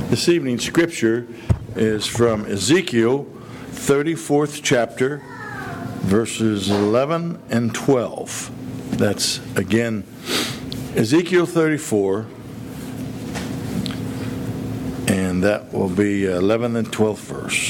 This evening's scripture is from Ezekiel 34th chapter, verses 11 and 12. That's, again, Ezekiel 34, and that will be 11th and 12th verse.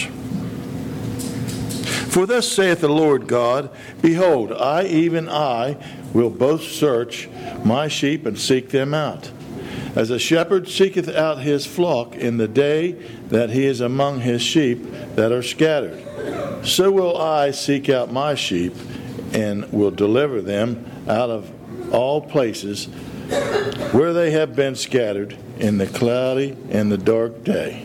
For thus saith the Lord God, Behold, I, even I, will both search my sheep and seek them out. As a shepherd seeketh out his flock in the day that he is among his sheep that are scattered, so will I seek out my sheep and will deliver them out of all places where they have been scattered in the cloudy and the dark day.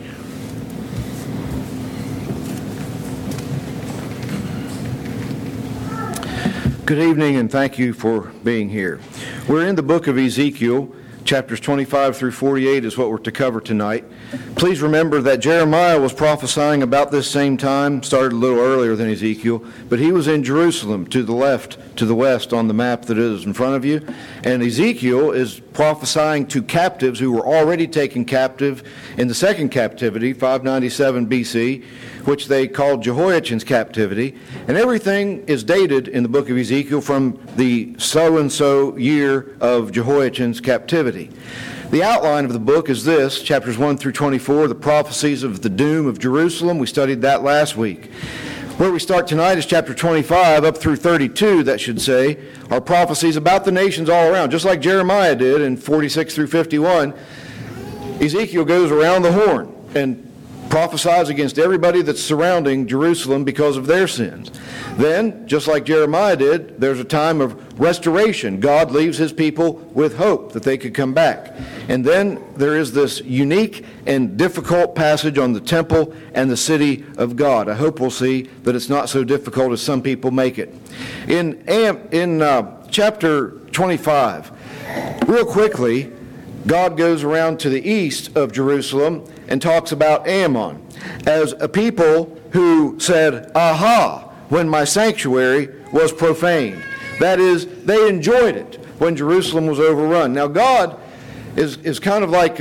Good evening, and thank you for being here. We're in the book of Ezekiel. Chapters 25 through 48 is what we're to cover tonight. Please remember that Jeremiah was prophesying about this same time, started a little earlier than Ezekiel, but he was in Jerusalem to the left, to the west on the map that is in front of you. And Ezekiel is prophesying to captives who were already taken captive in the second captivity, 597 BC, which they called Jehoiachin's captivity. And everything is dated in the book of Ezekiel from the so-and-so year of Jehoiachin's captivity. The outline of the book is this, chapters 1 through 24, the prophecies of the doom of Jerusalem. We studied that last week. Where we start tonight is chapter 25 up through 32, that should say, are prophecies about the nations all around. Just like Jeremiah did in 46 through 51, Ezekiel goes around the horn and prophesies against everybody that's surrounding Jerusalem because of their sins. Then, just like Jeremiah did, there's a time of restoration. God leaves his people with hope that they could come back. And then there is this unique and difficult passage on the temple and the city of God. I hope we'll see that it's not so difficult as some people make it. In chapter 25, real quickly, God goes around to the east of Jerusalem and talks about Ammon as a people who said, aha, when my sanctuary was profaned. That is, they enjoyed it when Jerusalem was overrun. Now, God is kind of like,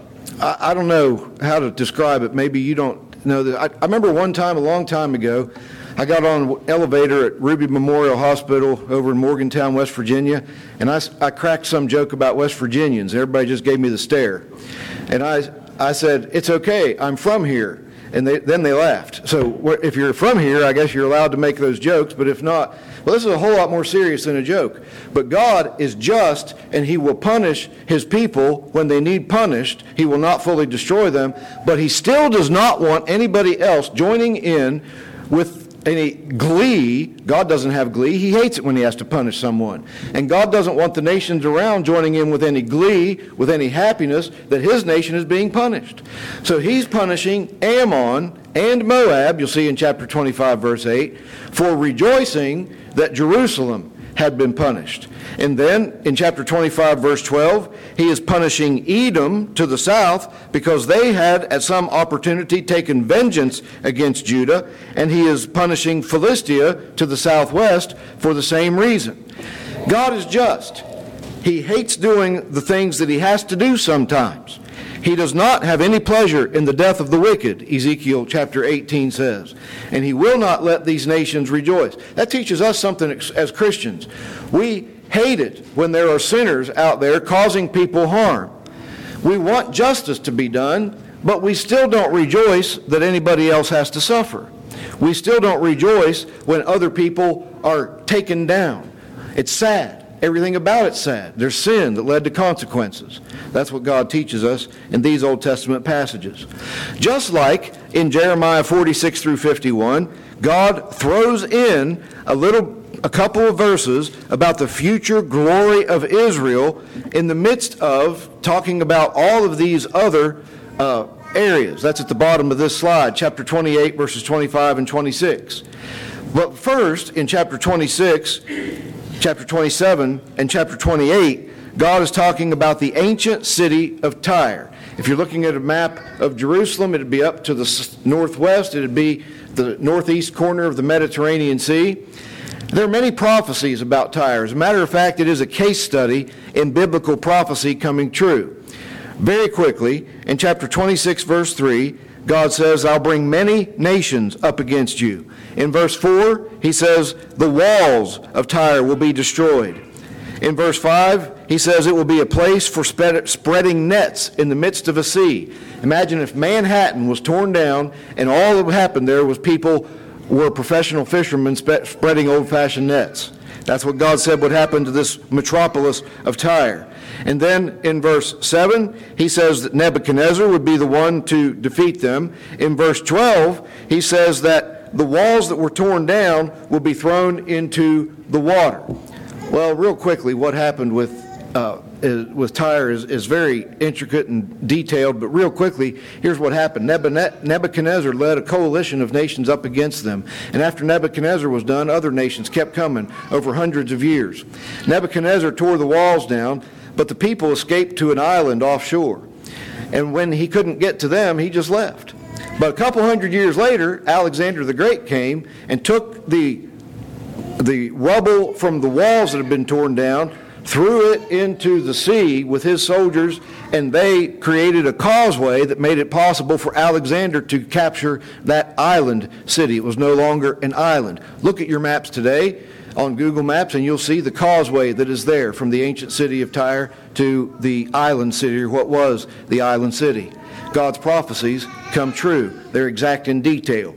I don't know how to describe it. Maybe you don't know that. I remember one time, a long time ago, I got on an elevator at Ruby Memorial Hospital over in Morgantown, West Virginia, and I cracked some joke about West Virginians. Everybody just gave me the stare. And I said, it's okay, I'm from here. And then they laughed. So if you're from here, I guess you're allowed to make those jokes, but if not, well, this is a whole lot more serious than a joke. But God is just, and he will punish his people when they need punished. He will not fully destroy them, but he still does not want anybody else joining in with any glee. God doesn't have glee. He hates it when he has to punish someone. And God doesn't want the nations around joining in with any glee, with any happiness that his nation is being punished. So he's punishing Ammon and Moab, you'll see in chapter 25, verse 8, for rejoicing that Jerusalem had been punished. And then in chapter 25, verse 12, he is punishing Edom to the south because they had at some opportunity taken vengeance against Judah, and he is punishing Philistia to the southwest for the same reason. God is just. He hates doing the things that he has to do sometimes. He does not have any pleasure in the death of the wicked, Ezekiel chapter 18 says. And he will not let these nations rejoice. That teaches us something as Christians. We hate it when there are sinners out there causing people harm. We want justice to be done, but we still don't rejoice that anybody else has to suffer. We still don't rejoice when other people are taken down. It's sad. Everything about it's sad. There's sin that led to consequences. That's what God teaches us in these Old Testament passages. Just like in Jeremiah 46 through 51, God throws in a couple of verses about the future glory of Israel in the midst of talking about all of these other areas. That's at the bottom of this slide, chapter 28, verses 25 and 26. But first, in chapter 26, chapter 27, and chapter 28, God is talking about the ancient city of Tyre. If you're looking at a map of Jerusalem, it would be up to the northwest. It would be the northeast corner of the Mediterranean Sea. There are many prophecies about Tyre. As a matter of fact, it is a case study in biblical prophecy coming true. Very quickly, in chapter 26, verse 3, God says, I'll bring many nations up against you. In verse 4, he says, the walls of Tyre will be destroyed. In verse 5, he says it will be a place for spreading nets in the midst of a sea. Imagine if Manhattan was torn down and all that happened there was people were professional fishermen spreading old-fashioned nets. That's what God said would happen to this metropolis of Tyre. And then in verse 7, he says that Nebuchadnezzar would be the one to defeat them. In verse 12, he says that the walls that were torn down will be thrown into the water. Well, real quickly, what happened with Tyre is very intricate and detailed, but real quickly, here's what happened. Nebuchadnezzar led a coalition of nations up against them, and after Nebuchadnezzar was done, other nations kept coming over hundreds of years. Nebuchadnezzar tore the walls down, but the people escaped to an island offshore, and when he couldn't get to them, he just left. But a couple hundred years later, Alexander the Great came and took the rubble from the walls that had been torn down, threw it into the sea with his soldiers, and they created a causeway that made it possible for Alexander to capture that island city. It was no longer an island. Look at your maps today on Google Maps, and you'll see the causeway that is there from the ancient city of Tyre to the island city, or what was the island city. God's prophecies come true. They're exact in detail.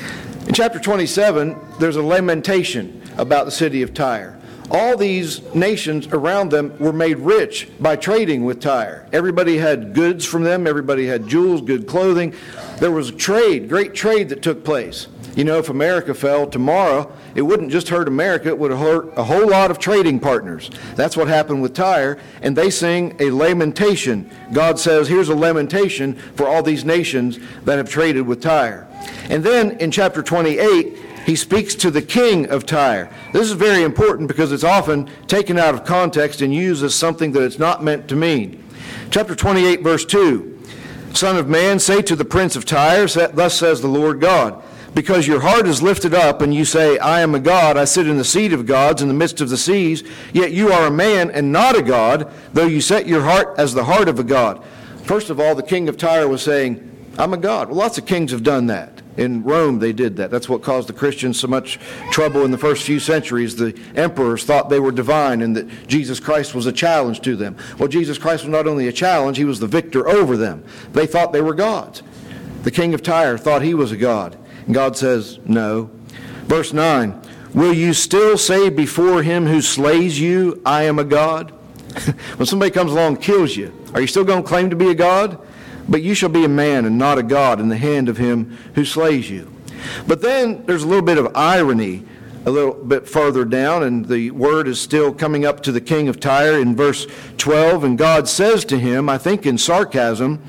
In chapter 27, there's a lamentation about the city of Tyre. All these nations around them were made rich by trading with Tyre. Everybody had goods from them. Everybody had jewels, good clothing. There was a trade, great trade that took place. You know, if America fell tomorrow, it wouldn't just hurt America, it would hurt a whole lot of trading partners. That's what happened with Tyre, and they sing a lamentation. God says, here's a lamentation for all these nations that have traded with Tyre. And then in chapter 28, he speaks to the king of Tyre. This is very important because it's often taken out of context and used as something that it's not meant to mean. Chapter 28, verse 2, Son of man, say to the prince of Tyre, thus says the Lord God, because your heart is lifted up, and you say, I am a god, I sit in the seat of gods in the midst of the seas, yet you are a man and not a god, though you set your heart as the heart of a god. First of all, the king of Tyre was saying, I'm a god. Well, lots of kings have done that. In Rome, they did that. That's what caused the Christians so much trouble in the first few centuries. The emperors thought they were divine and that Jesus Christ was a challenge to them. Well, Jesus Christ was not only a challenge, he was the victor over them. They thought they were gods. The king of Tyre thought he was a god. And God says, no. Verse 9, will you still say before him who slays you, I am a god? When somebody comes along and kills you, are you still going to claim to be a god? But you shall be a man and not a god in the hand of him who slays you. But then there's a little bit of irony a little bit further down, and the word is still coming up to the king of Tyre in verse 12, and God says to him, I think in sarcasm,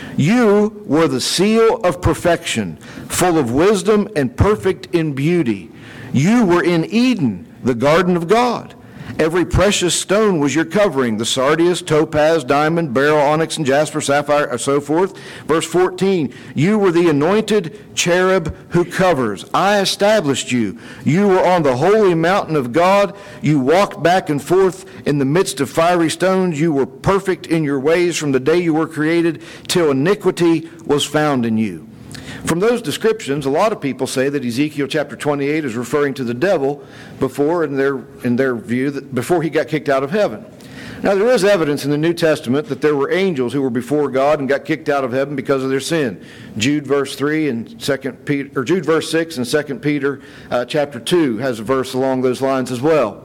you were the seal of perfection, full of wisdom and perfect in beauty. You were in Eden, the garden of God. Every precious stone was your covering, the sardius, topaz, diamond, beryl, onyx, and jasper, sapphire, and so forth. Verse 14, you were the anointed cherub who covers. I established you. You were on the holy mountain of God. You walked back and forth in the midst of fiery stones. You were perfect in your ways from the day you were created till iniquity was found in you. From those descriptions, a lot of people say that Ezekiel chapter 28 is referring to the devil before, in their view, that before he got kicked out of heaven. Now, there is evidence in the New Testament that there were angels who were before God and got kicked out of heaven because of their sin. Jude verse 3 and Jude verse 6 and 2 Peter chapter 2 has a verse along those lines as well.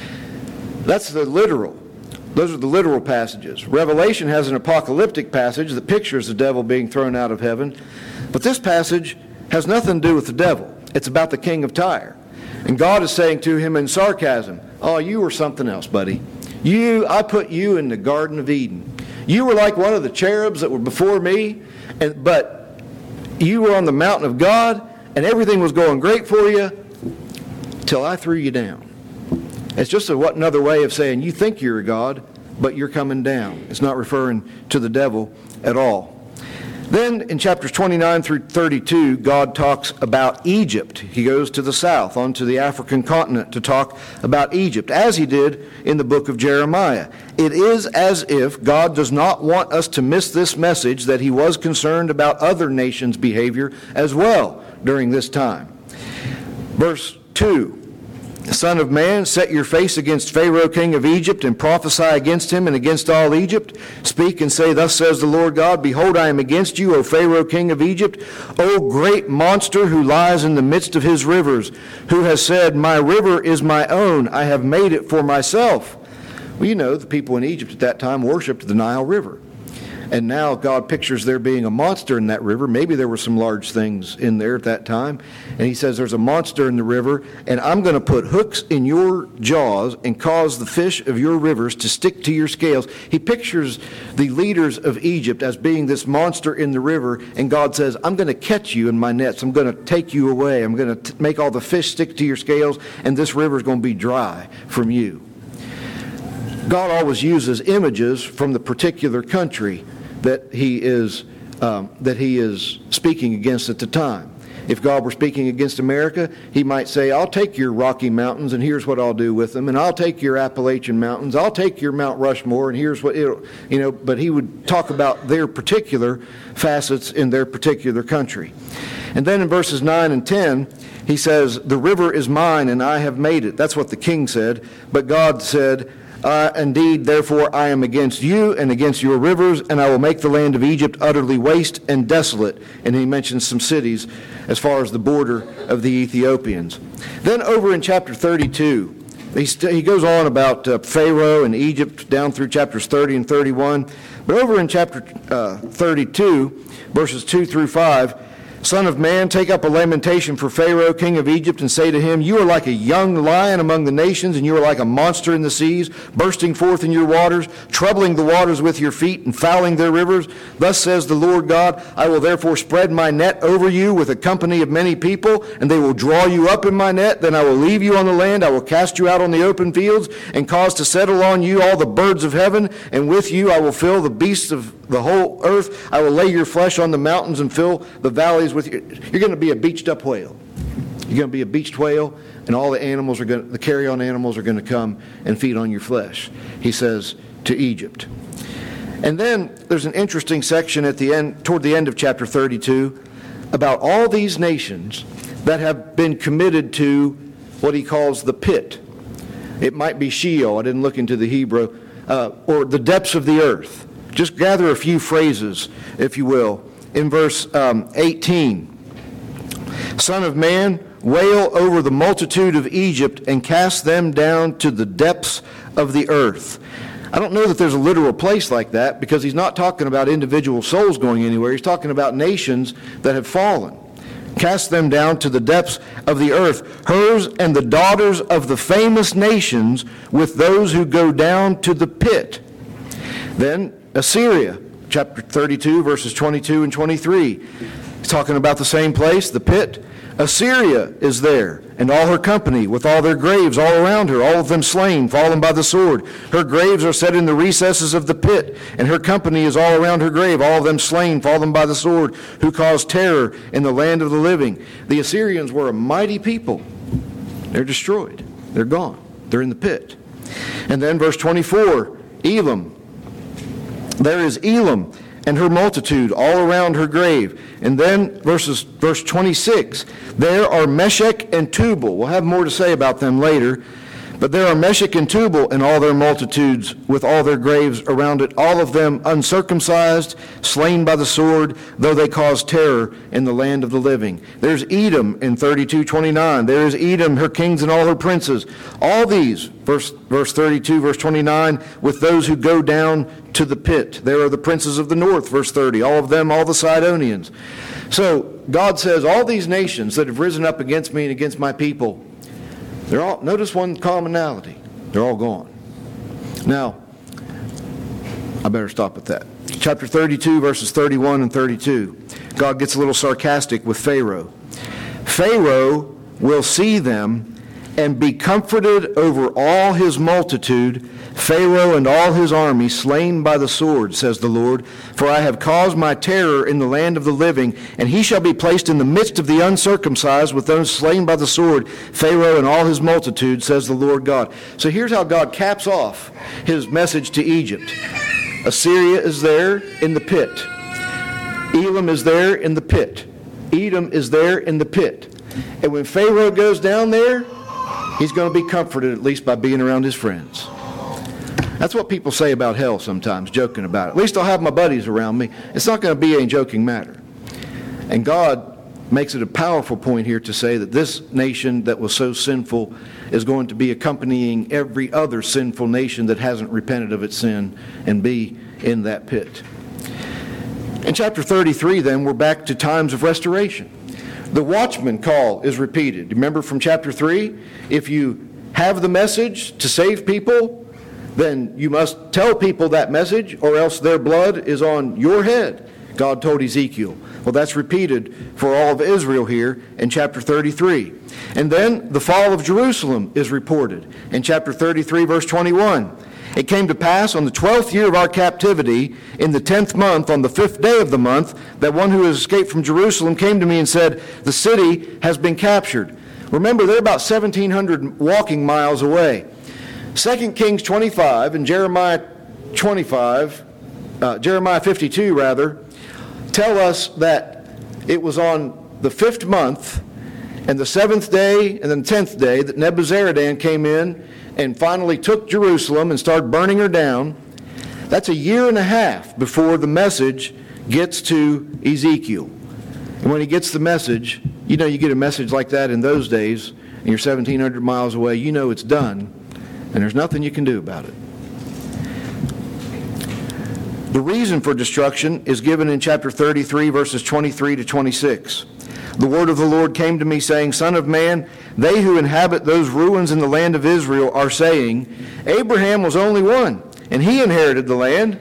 That's the literal. Those are the literal passages. Revelation has an apocalyptic passage that pictures the devil being thrown out of heaven. But this passage has nothing to do with the devil. It's about the king of Tyre. And God is saying to him in sarcasm, oh, you were something else, buddy. I put you in the Garden of Eden. You were like one of the cherubs that were before me, but you were on the mountain of God, and everything was going great for you till I threw you down. It's just another way of saying you think you're a god, but you're coming down. It's not referring to the devil at all. Then in chapters 29 through 32, God talks about Egypt. He goes to the south, onto the African continent, to talk about Egypt, as he did in the book of Jeremiah. It is as if God does not want us to miss this message that he was concerned about other nations' behavior as well during this time. Verse 2. Son of man, set your face against Pharaoh king of Egypt, and prophesy against him and against all Egypt. Speak and say, thus says the Lord God, behold, I am against you, O Pharaoh king of Egypt, O great monster who lies in the midst of his rivers, who has said, my river is my own, I have made it for myself. Well, you know, the people in Egypt at that time worshipped the Nile River. And now God pictures there being a monster in that river. Maybe there were some large things in there at that time. And he says there's a monster in the river, and I'm going to put hooks in your jaws and cause the fish of your rivers to stick to your scales. He pictures the leaders of Egypt as being this monster in the river, and God says, I'm going to catch you in my nets. I'm going to take you away. I'm going to make all the fish stick to your scales, and this river is going to be dry from you. God always uses images from the particular country that he is speaking against at the time. If God were speaking against America, he might say, I'll take your Rocky Mountains and here's what I'll do with them, and I'll take your Appalachian Mountains, I'll take your Mount Rushmore and here's what but he would talk about their particular facets in their particular country. And then in verses 9 and 10, he says, the river is mine and I have made it. That's what the king said. But God said, indeed, therefore, I am against you and against your rivers, and I will make the land of Egypt utterly waste and desolate. And he mentions some cities as far as the border of the Ethiopians. Then over in chapter 32, he goes on about Pharaoh and Egypt down through chapters 30 and 31. But over in chapter 32, verses 2 through 5, Son of man, take up a lamentation for Pharaoh, king of Egypt, and say to him, you are like a young lion among the nations, and you are like a monster in the seas, bursting forth in your waters, troubling the waters with your feet, and fouling their rivers. Thus says the Lord God, I will therefore spread my net over you with a company of many people, and they will draw you up in my net. Then I will leave you on the land. I will cast you out on the open fields, and cause to settle on you all the birds of heaven, and with you I will fill the beasts of the whole earth. I will lay your flesh on the mountains and fill the valleys with you. You're going to be a beached up whale. You're going to be a beached whale, and all the carry-on animals are going to come and feed on your flesh, he says to Egypt. And then there's an interesting section at the end, toward the end of chapter 32, about all these nations that have been committed to what he calls the pit. It might be Sheol. I didn't look into the Hebrew, or the depths of the earth. Just gather a few phrases, if you will. In verse 18, Son of man, wail over the multitude of Egypt and cast them down to the depths of the earth. I don't know that there's a literal place like that, because he's not talking about individual souls going anywhere. He's talking about nations that have fallen. Cast them down to the depths of the earth, hers and the daughters of the famous nations, with those who go down to the pit. Then Assyria, chapter 32, verses 22 and 23. He's talking about the same place, the pit. Assyria is there, and all her company, with all their graves all around her, all of them slain, fallen by the sword. Her graves are set in the recesses of the pit, and her company is all around her grave, all of them slain, fallen by the sword, who caused terror in the land of the living. The Assyrians were a mighty people. They're destroyed. They're gone. They're in the pit. And then verse 24, Elam. There is Elam and her multitude all around her grave. And then verse 26, there are Meshech and Tubal. We'll have more to say about them later. But there are Meshech and Tubal and all their multitudes with all their graves around it, all of them uncircumcised, slain by the sword, though they caused terror in the land of the living. There's Edom in 32:29. There is Edom, her kings and all her princes. All these, verse 32, verse 29, with those who go down to the pit. There are the princes of the north, verse 30, all of them, all the Sidonians. So God says, all these nations that have risen up against me and against my people, they're all, notice one commonality, they're all gone. Now, I better stop at that. Chapter 32, verses 31 and 32. God gets a little sarcastic with Pharaoh. Pharaoh will see them and be comforted over all his multitude, Pharaoh and all his army slain by the sword, says the Lord. For I have caused my terror in the land of the living, and he shall be placed in the midst of the uncircumcised with those slain by the sword, Pharaoh and all his multitude, says the Lord God. So here's how God caps off his message to Egypt. Assyria is there in the pit. Elam is there in the pit. Edom is there in the pit. And when Pharaoh goes down there, he's going to be comforted at least by being around his friends. That's what people say about hell sometimes, joking about it. At least I'll have my buddies around me. It's not going to be a joking matter. And God makes it a powerful point here to say that this nation that was so sinful is going to be accompanying every other sinful nation that hasn't repented of its sin and be in that pit. In chapter 33, then, we're back to times of restoration. The watchman call is repeated. Remember from chapter 3? If you have the message to save people, then you must tell people that message, or else their blood is on your head, God told Ezekiel. Well, that's repeated for all of Israel here in chapter 33. And then the fall of Jerusalem is reported in chapter 33, verse 21. It came to pass on the 12th year of our captivity, in the 10th month, on the 5th day of the month, that one who has escaped from Jerusalem came to me and said, the city has been captured. Remember, they're about 1,700 walking miles away. 2 Kings 25 and Jeremiah 52 rather, tell us that it was on the 5th month and the 7th day and then 10th day that Nebuzaradan came in and finally took Jerusalem and started burning her down. That's a year and a half before the message gets to Ezekiel. And when he gets the message, you know, you get a message like that in those days, and you're 1,700 miles away, you know it's done, and there's nothing you can do about it. The reason for destruction is given in chapter 33, verses 23 to 26. The word of the Lord came to me, saying, Son of man, they who inhabit those ruins in the land of Israel are saying, Abraham was only one, and he inherited the land,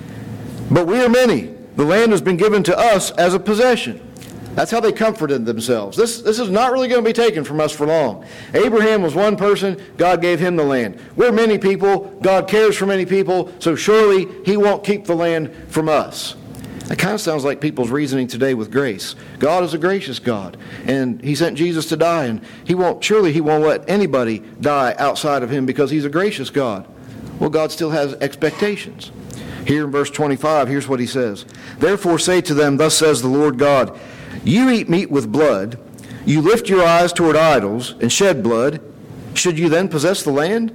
but we are many. The land has been given to us as a possession. That's how they comforted themselves. This is not really going to be taken from us for long. Abraham was one person, God gave him the land. We're many people, God cares for many people, so surely he won't keep the land from us. That kind of sounds like people's reasoning today with grace. God is a gracious God, and he sent Jesus to die, and surely he won't let anybody die outside of him because he's a gracious God. Well, God still has expectations. Here in verse 25, here's what he says. Therefore say to them, thus says the Lord God, you eat meat with blood, you lift your eyes toward idols and shed blood. Should you then possess the land?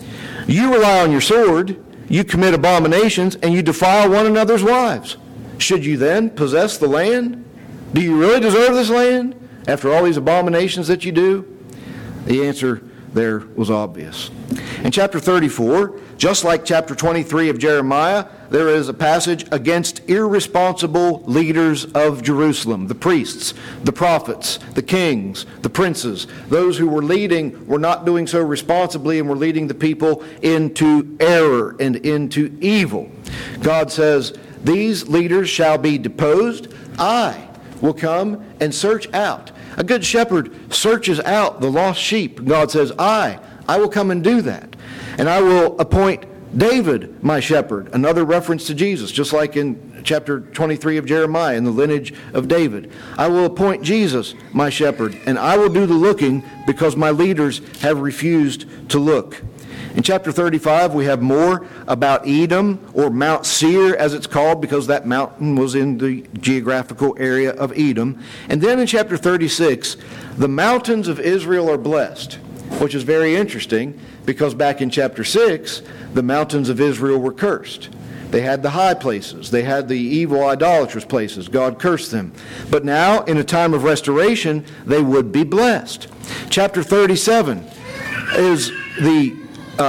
You rely on your sword, you commit abominations, and you defile one another's wives. Should you then possess the land? Do you really deserve this land after all these abominations that you do? The answer there was obvious. In chapter 34, just like chapter 23 of Jeremiah, there is a passage against irresponsible leaders of Jerusalem, the priests, the prophets, the kings, the princes. Those who were leading were not doing so responsibly and were leading the people into error and into evil. God says, these leaders shall be deposed. I will come and search out. A good shepherd searches out the lost sheep. God says, I will come and do that. And I will appoint David my shepherd. Another reference to Jesus, just like in chapter 23 of Jeremiah in the lineage of David. I will appoint Jesus my shepherd, and I will do the looking because my leaders have refused to look. In chapter 35, we have more about Edom, or Mount Seir as it's called, because that mountain was in the geographical area of Edom. And then in chapter 36, the mountains of Israel are blessed, which is very interesting, because back in chapter 6, the mountains of Israel were cursed. They had the high places. They had the evil, idolatrous places. God cursed them. But now, in a time of restoration, they would be blessed. Chapter 37 is the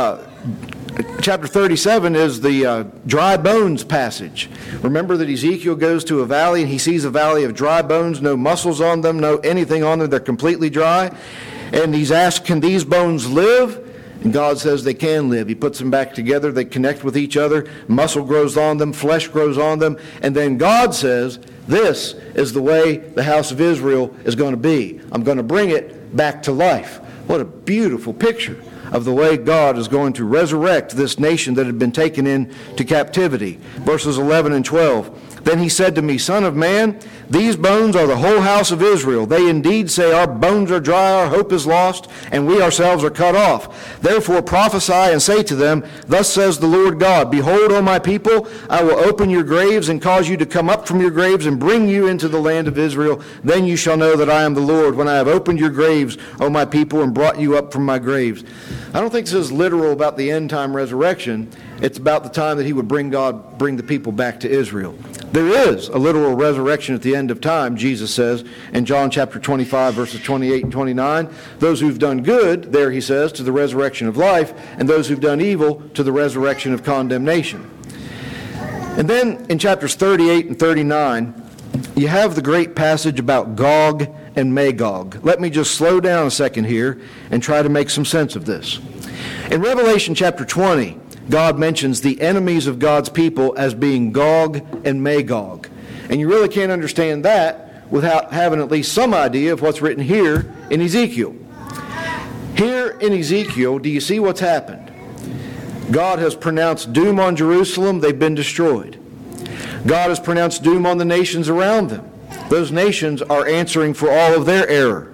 dry bones passage. Remember that Ezekiel goes to a valley and he sees a valley of dry bones, no muscles on them, no anything on them. They're completely dry. And he's asked, can these bones live? And God says they can live. He puts them back together. They connect with each other. Muscle grows on them. Flesh grows on them. And then God says, this is the way the house of Israel is going to be. I'm going to bring it back to life. What a beautiful picture of the way God is going to resurrect this nation that had been taken into captivity. Verses 11 and 12. Then he said to me, Son of man, these bones are the whole house of Israel. They indeed say, Our bones are dry, our hope is lost, and we ourselves are cut off. Therefore prophesy and say to them, Thus says the Lord God, Behold, O my people, I will open your graves and cause you to come up from your graves and bring you into the land of Israel. Then you shall know that I am the Lord, when I have opened your graves, O my people, and brought you up from my graves. I don't think this is literal about the end time resurrection. It's about the time that he would bring the people back to Israel. There is a literal resurrection at the end of time, Jesus says in John chapter 25, verses 28 and 29. Those who've done good, there he says, to the resurrection of life, and those who've done evil to the resurrection of condemnation. And then in chapters 38 and 39, you have the great passage about Gog and Magog. Let me just slow down a second here and try to make some sense of this. In Revelation chapter 20, God mentions the enemies of God's people as being Gog and Magog. And you really can't understand that without having at least some idea of what's written here in Ezekiel. Here in Ezekiel, do you see what's happened? God has pronounced doom on Jerusalem. They've been destroyed. God has pronounced doom on the nations around them. Those nations are answering for all of their error.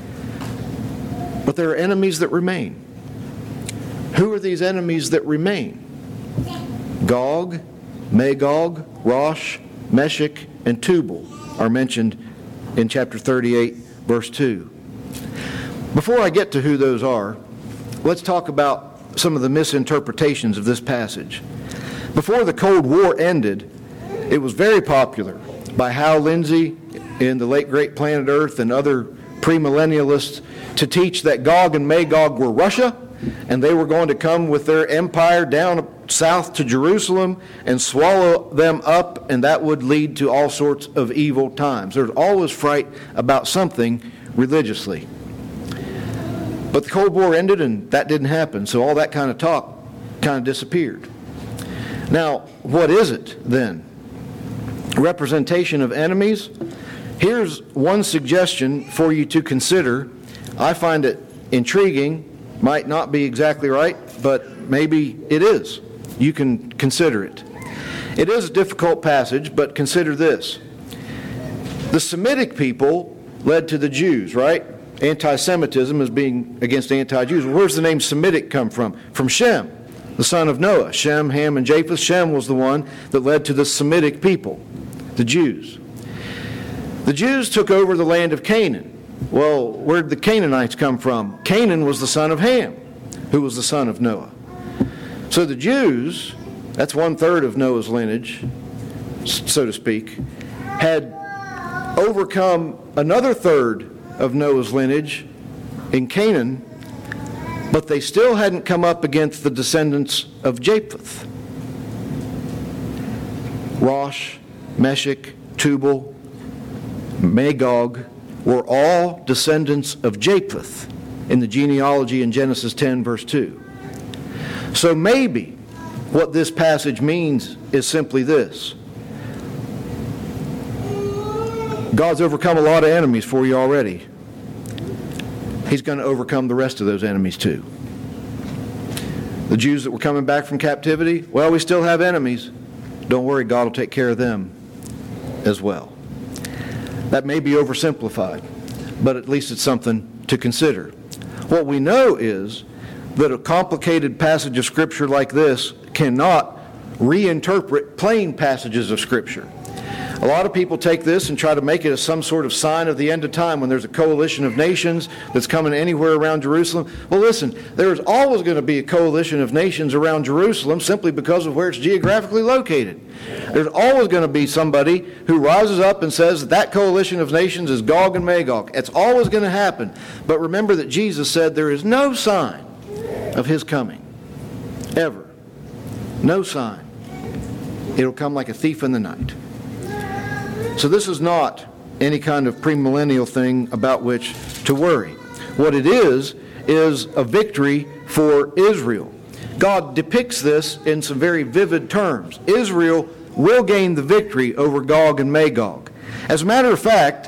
But there are enemies that remain. Who are these enemies that remain? Gog, Magog, Rosh, Meshech, and Tubal are mentioned in chapter 38, verse 2. Before I get to who those are, let's talk about some of the misinterpretations of this passage. Before the Cold War ended, it was very popular by Hal Lindsey in the late great Planet Earth and other premillennialists to teach that Gog and Magog were Russia, and they were going to come with their empire down south to Jerusalem and swallow them up, and that would lead to all sorts of evil times. There's always fright about something religiously. But the Cold War ended, and that didn't happen, so all that kind of talk kind of disappeared. Now, what is it then? Representation of enemies? Here's one suggestion for you to consider. I find it intriguing. Might not be exactly right, but maybe it is. You can consider it. It is a difficult passage, but consider this. The Semitic people led to the Jews, right? Anti-Semitism is being against anti-Jews. Well, where's the name Semitic come from? From Shem, the son of Noah. Shem, Ham, and Japheth. Shem was the one that led to the Semitic people, the Jews. The Jews took over the land of Canaan. Well, where did the Canaanites come from? Canaan was the son of Ham, who was the son of Noah. So the Jews, that's 1/3 of Noah's lineage, so to speak, had overcome another third of Noah's lineage in Canaan, but they still hadn't come up against the descendants of Japheth. Rosh, Meshech, Tubal, Magog were all descendants of Japheth in the genealogy in Genesis 10, verse 2. So maybe what this passage means is simply this. God's overcome a lot of enemies for you already. He's going to overcome the rest of those enemies too. The Jews that were coming back from captivity, well, we still have enemies. Don't worry, God will take care of them as well. That may be oversimplified, but at least it's something to consider. What we know is that a complicated passage of Scripture like this cannot reinterpret plain passages of Scripture. A lot of people take this and try to make it as some sort of sign of the end of time when there's a coalition of nations that's coming anywhere around Jerusalem. Well, listen, there's always going to be a coalition of nations around Jerusalem simply because of where it's geographically located. There's always going to be somebody who rises up and says that coalition of nations is Gog and Magog. It's always going to happen. But remember that Jesus said there is no sign of his coming. Ever. No sign. It'll come like a thief in the night. So this is not any kind of premillennial thing about which to worry. What it is a victory for Israel. God depicts this in some very vivid terms. Israel will gain the victory over Gog and Magog. As a matter of fact,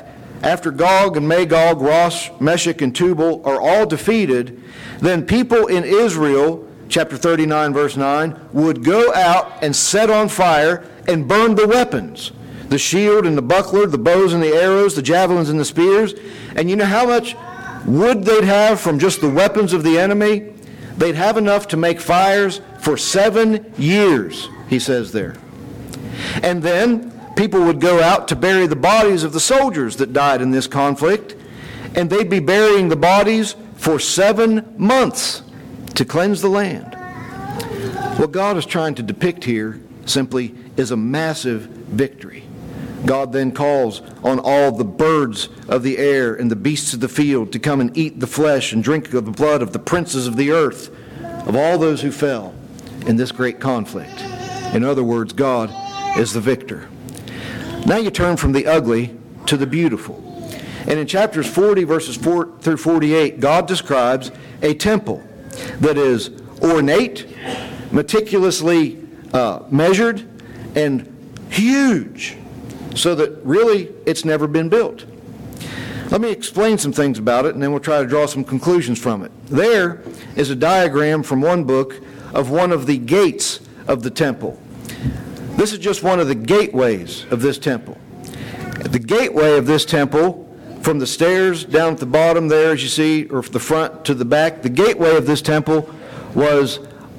after Gog and Magog, Rosh, Meshech, and Tubal are all defeated, then people in Israel, chapter 39, verse 9, would go out and set on fire and burn the weapons, the shield and the buckler, the bows and the arrows, the javelins and the spears. And you know how much wood they'd have from just the weapons of the enemy? They'd have enough to make fires for 7 years, he says there. And then people would go out to bury the bodies of the soldiers that died in this conflict, and they'd be burying the bodies for 7 months to cleanse the land. What God is trying to depict here simply is a massive victory. God then calls on all the birds of the air and the beasts of the field to come and eat the flesh and drink of the blood of the princes of the earth, of all those who fell in this great conflict. In other words, God is the victor. Now you turn from the ugly to the beautiful. And in chapters 40, verses 4 through 48, God describes a temple that is ornate, meticulously measured, and huge, so that really it's never been built. Let me explain some things about it, and then we'll try to draw some conclusions from it. There is a diagram from one book of one of the gates of the temple. This is just one of the gateways of this temple. The gateway of this temple, from the stairs down at the bottom there, as you see, or from the front to the back, the gateway of this temple was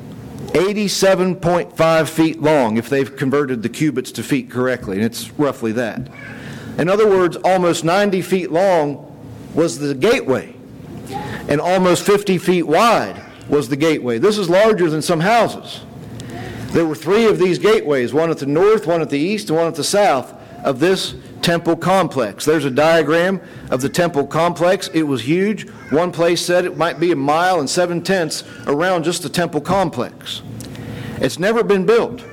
87.5 feet long, if they've converted the cubits to feet correctly, and it's roughly that. In other words, almost 90 feet long was the gateway, and almost 50 feet wide was the gateway. This is larger than some houses. There were 3 of these gateways, one at the north, one at the east, and one at the south of this temple complex. There's a diagram of the temple complex. It was huge. One place said it might be 1 mile and 7/10 around just the temple complex. It's never been built.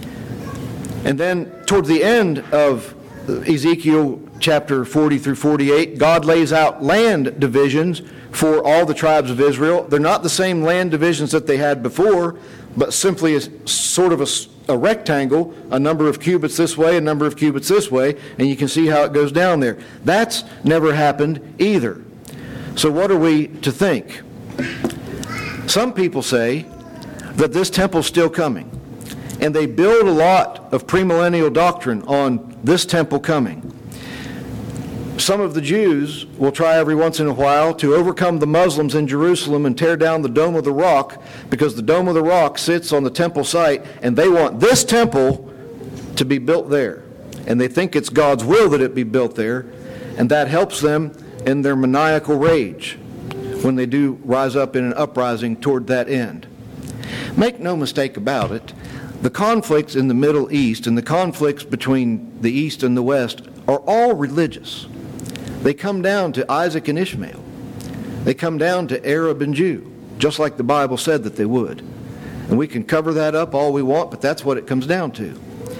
And then towards the end of Ezekiel chapter 40 through 48, God lays out land divisions for all the tribes of Israel. They're not the same land divisions that they had before, but simply sort of a rectangle, a number of cubits this way, a number of cubits this way, and you can see how it goes down there. That's never happened either. So what are we to think? Some people say that this temple's still coming, and they build a lot of premillennial doctrine on this temple coming. Some of the Jews will try every once in a while to overcome the Muslims in Jerusalem and tear down the Dome of the Rock, because the Dome of the Rock sits on the temple site, and they want this temple to be built there. And they think it's God's will that it be built there, and that helps them in their maniacal rage when they do rise up in an uprising toward that end. Make no mistake about it, the conflicts in the Middle East and the conflicts between the East and the West are all religious. They come down to Isaac and Ishmael. They come down to Arab and Jew, just like the Bible said that they would. And we can cover that up all we want, but that's what it comes down to.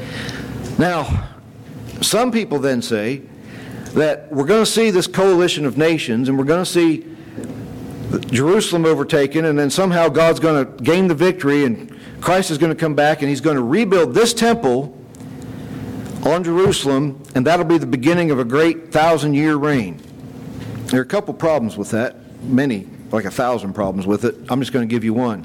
Now, some people then say that we're going to see this coalition of nations, and we're going to see Jerusalem overtaken, and then somehow God's going to gain the victory, and Christ is going to come back, and he's going to rebuild this temple on Jerusalem, and that'll be the beginning of a great 1,000-year reign. There are a couple problems with that, many, like 1,000 problems with it. I'm just going to give you one.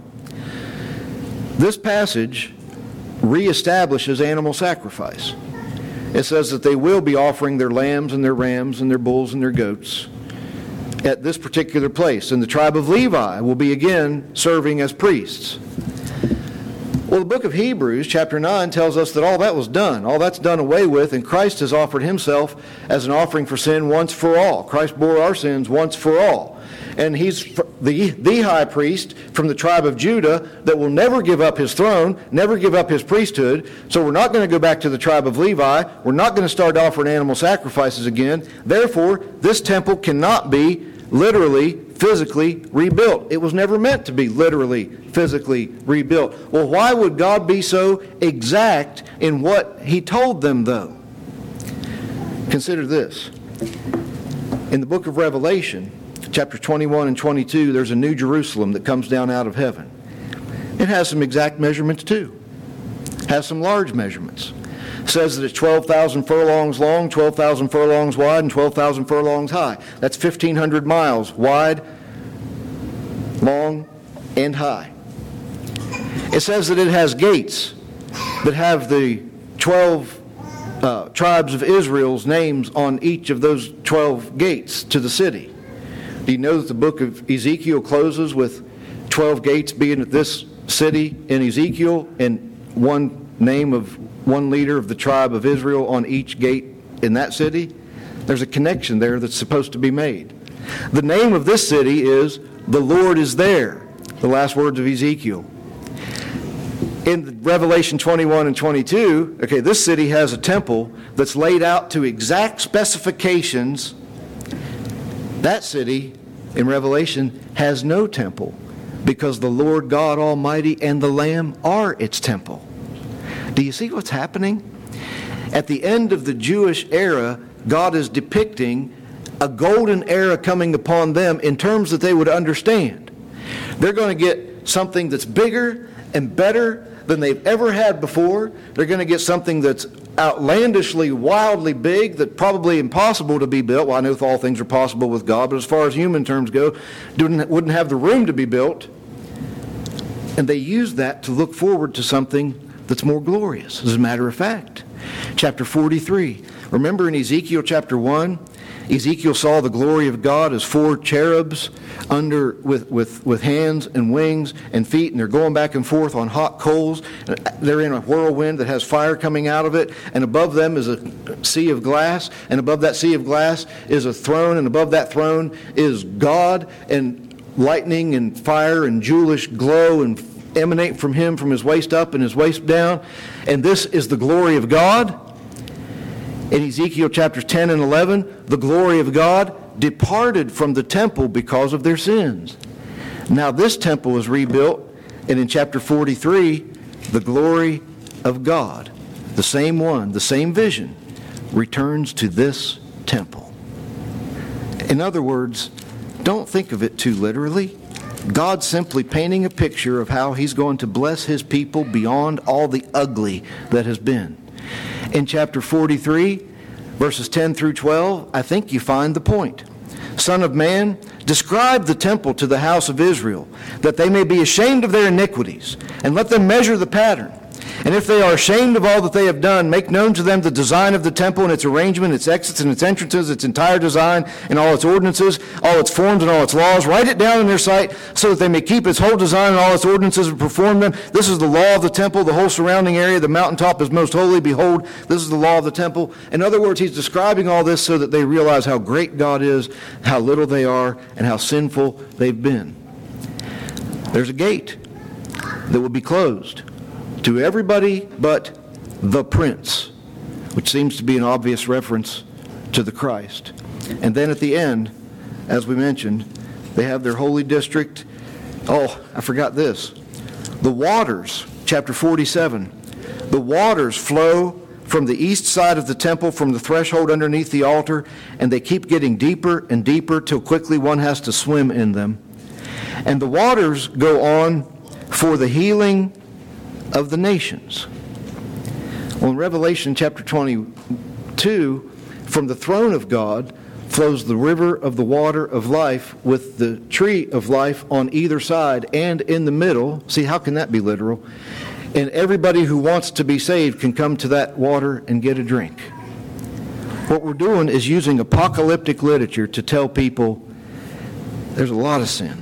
This passage reestablishes animal sacrifice. It says that they will be offering their lambs and their rams and their bulls and their goats at this particular place, and the tribe of Levi will be again serving as priests. Well, the book of Hebrews, chapter 9, tells us that all that was done. All that's done away with, and Christ has offered himself as an offering for sin once for all. Christ bore our sins once for all. And he's the high priest from the tribe of Judah that will never give up his throne, never give up his priesthood. So we're not going to go back to the tribe of Levi. We're not going to start offering animal sacrifices again. Therefore, this temple cannot be literally, physically rebuilt. It was never meant to be literally, physically rebuilt. Well, why would God be so exact in what he told them, though? Consider this. In the book of Revelation, chapter 21 and 22, there's a new Jerusalem that comes down out of heaven. It has some exact measurements, too. It has some large measurements. says that it's 12,000 furlongs long, 12,000 furlongs wide, and 12,000 furlongs high. That's 1,500 miles wide, long, and high. It says that it has gates that have the 12 tribes of Israel's names on each of those 12 gates to the city. Do you know that the book of Ezekiel closes with 12 gates being at this city in Ezekiel and one name of one leader of the tribe of Israel on each gate in that city? There's a connection there that's supposed to be made. The name of this city is "The Lord is There," the last words of Ezekiel. In Revelation 21 and 22, this city has a temple that's laid out to exact specifications. That city in Revelation has no temple because the Lord God Almighty and the Lamb are its temple. Do you see what's happening? At the end of the Jewish era, God is depicting a golden era coming upon them in terms that they would understand. They're going to get something that's bigger and better than they've ever had before. They're going to get something that's outlandishly, wildly big, that's probably impossible to be built. Well, I know all things are possible with God, but as far as human terms go, wouldn't have the room to be built. And they use that to look forward to something that's more glorious. As a matter of fact, chapter 43. Remember in Ezekiel chapter 1, Ezekiel saw the glory of God as 4 cherubs with hands and wings and feet, and they're going back and forth on hot coals. They're in a whirlwind that has fire coming out of it, and above them is a sea of glass, and above that sea of glass is a throne, and above that throne is God, and lightning and fire and jewelish glow and emanate from him from his waist up and his waist down. And this is the glory of God. In Ezekiel chapters 10 and 11, the glory of God departed from the temple because of their sins. Now this temple was rebuilt, and in chapter 43, the glory of God, the same one, the same vision, returns to this temple. In other words, don't think of it too literally. God's simply painting a picture of how he's going to bless his people beyond all the ugly that has been. In chapter 43, verses 10 through 12, I think you find the point. Son of man, describe the temple to the house of Israel, that they may be ashamed of their iniquities, and let them measure the pattern. And if they are ashamed of all that they have done, make known to them the design of the temple and its arrangement, its exits and its entrances, its entire design and all its ordinances, all its forms and all its laws. Write it down in their sight so that they may keep its whole design and all its ordinances and perform them. This is the law of the temple, the whole surrounding area. The mountaintop is most holy. Behold, this is the law of the temple. In other words, he's describing all this so that they realize how great God is, how little they are, and how sinful they've been. There's a gate that will be closed to everybody but the prince, which seems to be an obvious reference to the Christ. And then at the end, as we mentioned, they have their holy district. Oh, I forgot this. The waters, chapter 47, the waters flow from the east side of the temple, from the threshold underneath the altar, and they keep getting deeper and deeper till quickly one has to swim in them. And the waters go on for the healing of the nations. Well, in Revelation chapter 22, from the throne of God flows the river of the water of life with the tree of life on either side and in the middle. See, how can that be literal? And everybody who wants to be saved can come to that water and get a drink. What we're doing is using apocalyptic literature to tell people there's a lot of sin.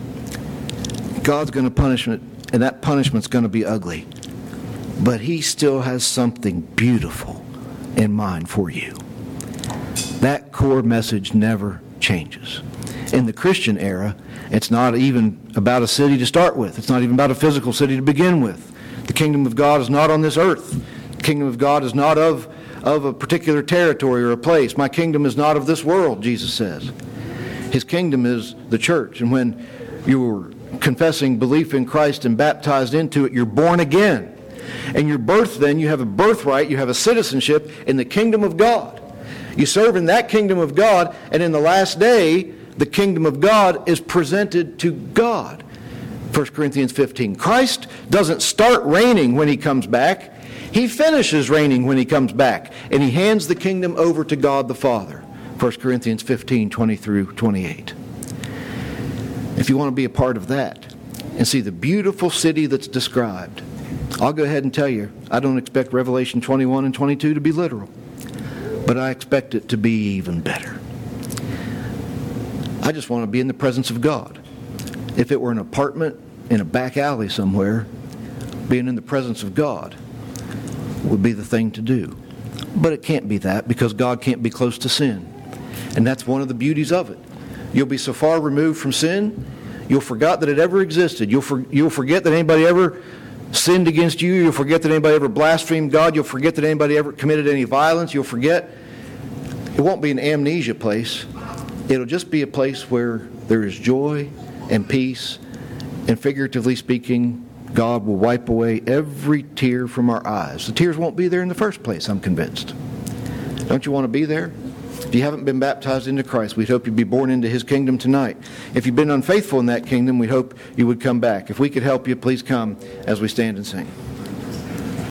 God's going to punish it, and that punishment's going to be ugly. But he still has something beautiful in mind for you. That core message never changes. In the Christian era, it's not even about a city to start with. It's not even about a physical city to begin with. The kingdom of God is not on this earth. The kingdom of God is not of a particular territory or a place. My kingdom is not of this world, Jesus says. His kingdom is the church. And when you're confessing belief in Christ and baptized into it, you're born again. And your birth, then, you have a birthright, you have a citizenship in the kingdom of God. You serve in that kingdom of God, and in the last day, the kingdom of God is presented to God. 1 Corinthians 15. Christ doesn't start reigning when he comes back. He finishes reigning when he comes back, and he hands the kingdom over to God the Father. 1 Corinthians 15, 20 through 28. If you want to be a part of that and see the beautiful city that's described, I'll go ahead and tell you, I don't expect Revelation 21 and 22 to be literal, but I expect it to be even better. I just want to be in the presence of God. If it were an apartment in a back alley somewhere, being in the presence of God would be the thing to do. But it can't be that, because God can't be close to sin. And that's one of the beauties of it. You'll be so far removed from sin, you'll forget that it ever existed. You'll forget that anybody ever sinned against you. You'll forget that anybody ever blasphemed God. You'll forget that anybody ever committed any violence. You'll forget. It won't be an amnesia place. It'll just be a place where there is joy and peace, and figuratively speaking, God will wipe away every tear from our eyes. The tears won't be there in the first place, I'm convinced. Don't you want to be there? If you haven't been baptized into Christ, we'd hope you'd be born into His kingdom tonight. If you've been unfaithful in that kingdom, we hope you would come back. If we could help you, please come as we stand and sing.